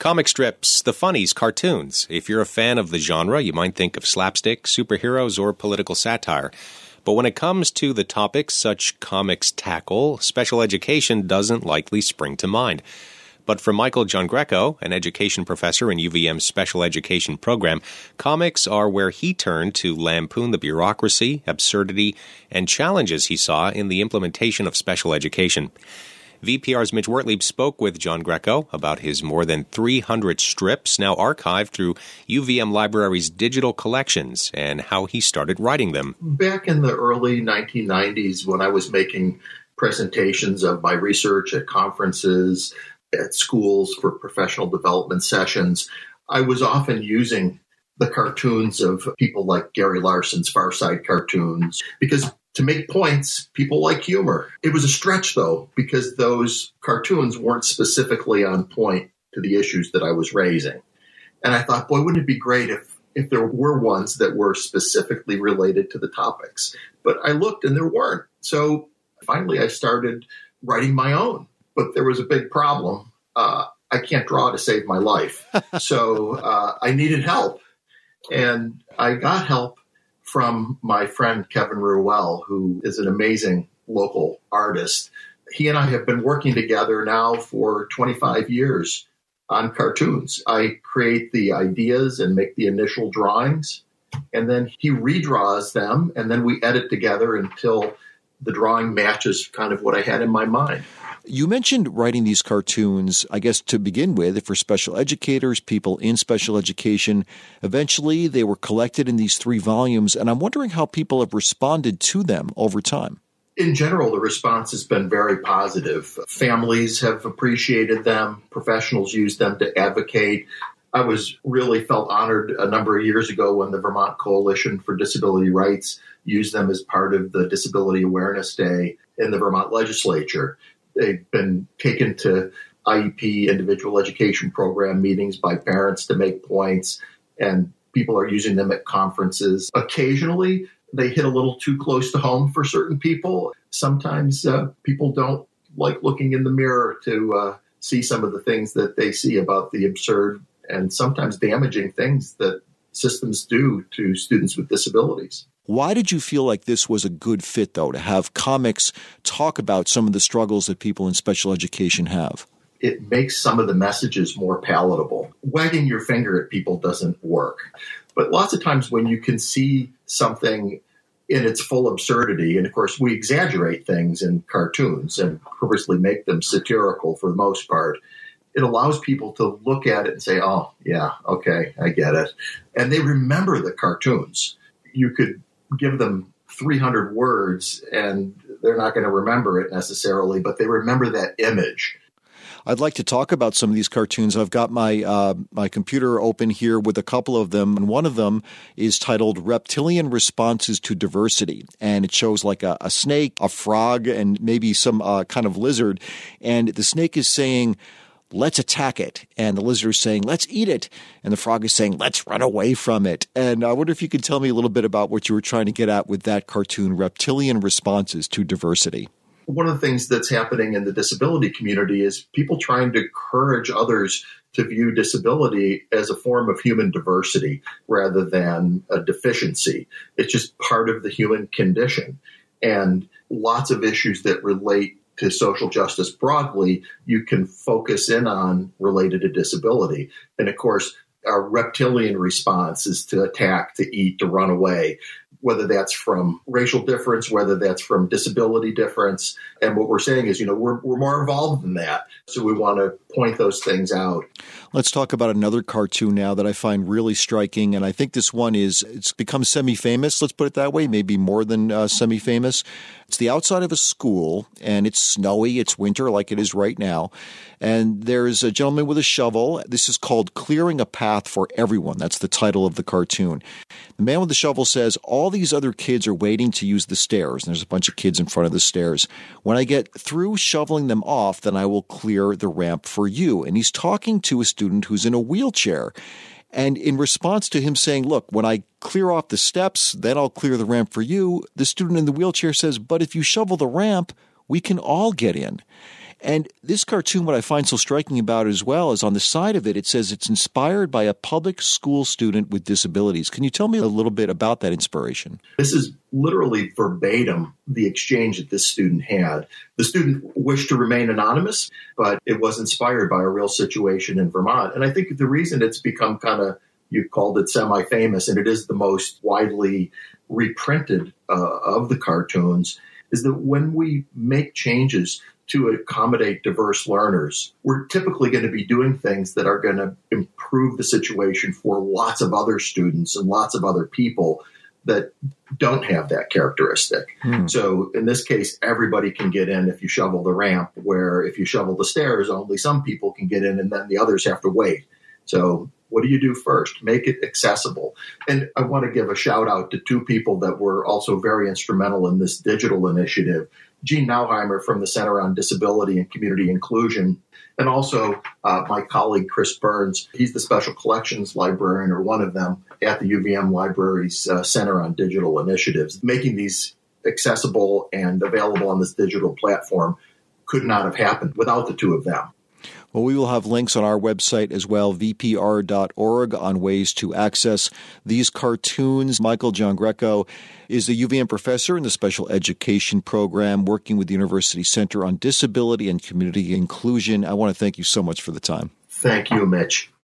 Comic strips, the funnies, cartoons. If you're a fan of the genre, you might think of slapstick, superheroes, or political satire. But when it comes to the topics such comics tackle, special education doesn't likely spring to mind. But for Michael Giangreco, an education professor in UVM's special education program, comics are where he turned to lampoon the bureaucracy, absurdity, and challenges he saw in the implementation of special education. VPR's Mitch Wertlieb spoke with Giangreco about his more than 300 strips now archived through UVM Library's digital collections and how he started writing them. Back in the early 1990s, when I was making presentations of my research at conferences, at schools for professional development sessions, I was often using the cartoons of people like Gary Larson's Far Side cartoons, because to make points, people like humor. It was a stretch, though, because those cartoons weren't specifically on point to the issues that I was raising. And I thought, boy, wouldn't it be great if there were ones that were specifically related to the topics? But I looked and there weren't. So finally, I started writing my own. But there was a big problem. I can't draw to save my life. So I needed help. And I got help from my friend Kevin Ruel, who is an amazing local artist. He and I have been working together now for 25 years on cartoons. I create the ideas and make the initial drawings, and then he redraws them, and then we edit together until the drawing matches kind of what I had in my mind. You mentioned writing these cartoons, I guess, to begin with, for special educators, people in special education. Eventually, they were collected in these 3 volumes, and I'm wondering how people have responded to them over time. In general, the response has been very positive. Families have appreciated them. Professionals use them to advocate. I really felt honored a number of years ago when the Vermont Coalition for Disability Rights used them as part of the Disability Awareness Day in the Vermont legislature. They've been taken to IEP, individual education program meetings by parents to make points, and people are using them at conferences. Occasionally, they hit a little too close to home for certain people. Sometimes people don't like looking in the mirror to see some of the things that they see about the absurd and sometimes damaging things that systems do to students with disabilities. Why did you feel like this was a good fit, though, to have comics talk about some of the struggles that people in special education have? It makes some of the messages more palatable. Wagging your finger at people doesn't work. But lots of times when you can see something in its full absurdity, and of course we exaggerate things in cartoons and purposely make them satirical for the most part, it allows people to look at it and say, oh, yeah, okay, I get it. And they remember the cartoons. You could give them 300 words and they're not going to remember it necessarily, but they remember that image. I'd like to talk about some of these cartoons. I've got my my computer open here with a couple of them, and one of them is titled Reptilian Responses to Diversity, and it shows like a snake, a frog, and maybe some kind of lizard, and the snake is saying, let's attack it. And the lizard is saying, let's eat it. And the frog is saying, let's run away from it. And I wonder if you could tell me a little bit about what you were trying to get at with that cartoon, Reptilian Responses to Diversity. One of the things that's happening in the disability community is people trying to encourage others to view disability as a form of human diversity rather than a deficiency. It's just part of the human condition. And lots of issues that relate to social justice broadly, you can focus in on related to disability. And of course, our reptilian response is to attack, to eat, to run away, whether that's from racial difference, whether that's from disability difference. And what we're saying is, we're more involved than that. So we want to point those things out. Let's talk about another cartoon now that I find really striking. And I think this one it's become semi-famous, let's put it that way, maybe more than semi-famous. It's the outside of a school, and it's snowy. It's winter like it is right now. And there's a gentleman with a shovel. This is called Clearing a Path for Everyone. That's the title of the cartoon. The man with the shovel says, all these other kids are waiting to use the stairs. And there's a bunch of kids in front of the stairs. When I get through shoveling them off, then I will clear the ramp for you. And he's talking to a student who's in a wheelchair. And in response to him saying, look, when I clear off the steps, then I'll clear the ramp for you, the student in the wheelchair says, but if you shovel the ramp, we can all get in. And this cartoon, what I find so striking about it as well is on the side of it, it says it's inspired by a public school student with disabilities. Can you tell me a little bit about that inspiration? This is literally verbatim the exchange that this student had. The student wished to remain anonymous, but it was inspired by a real situation in Vermont. And I think the reason it's become kind of, you called it semi-famous, and it is the most widely reprinted of the cartoons, is that when we make changes to accommodate diverse learners, we're typically going to be doing things that are going to improve the situation for lots of other students and lots of other people that don't have that characteristic. So in this case, everybody can get in if you shovel the ramp, where if you shovel the stairs, only some people can get in and then the others have to wait. So what do you do first? Make it accessible. And I want to give a shout out to two people that were also very instrumental in this digital initiative. Gene Nauheimer from the Center on Disability and Community Inclusion, and also my colleague Chris Burns. He's the Special Collections Librarian, or one of them, at the UVM Library's Center on Digital Initiatives. Making these accessible and available on this digital platform could not have happened without the two of them. Well, we will have links on our website as well, vpr.org, on ways to access these cartoons. Michael Giangreco is the UVM professor in the Special Education Program, working with the University Center on Disability and Community Inclusion. I want to thank you so much for the time. Thank you, Mitch.